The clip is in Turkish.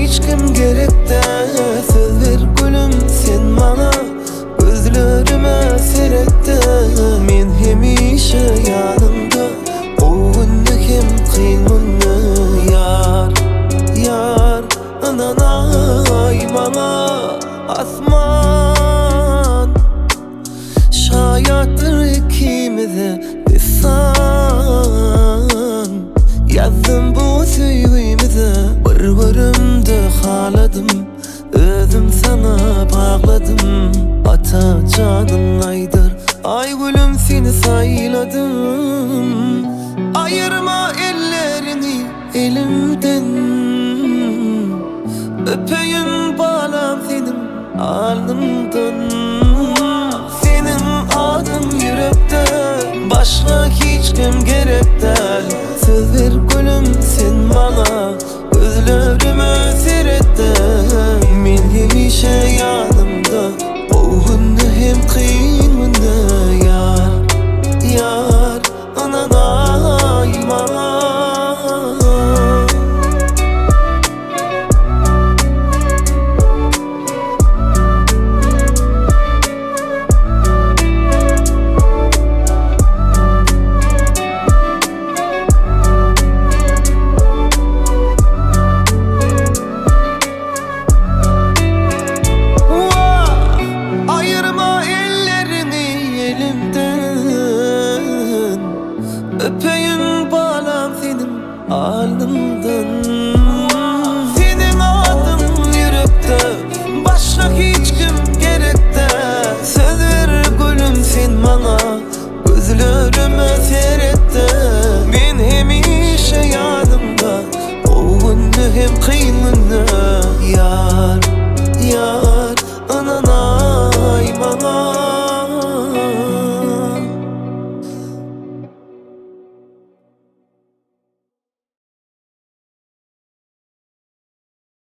hiç kim gerekte. Söz ver gülüm sen bana, gözlerime seyretti. Men hemişe yanında, o günde kim kıyımını yar. Yar ananay bana asman. Şayattır ikimize desan. Yazdım bu sevgimize, bir-birimde haladım. Özüm sana bağladım. Ata canın aydır, ay gülüm seni sayladım. Ayırma ellerini elimden, öpeyim balam senin alnımdan. Senin adın yürekte, başka hiç kim gerek değil. Söz ver gülüm sen bana, gözlerime seyretti. Men hemişe yanımda, o günde hem kıyım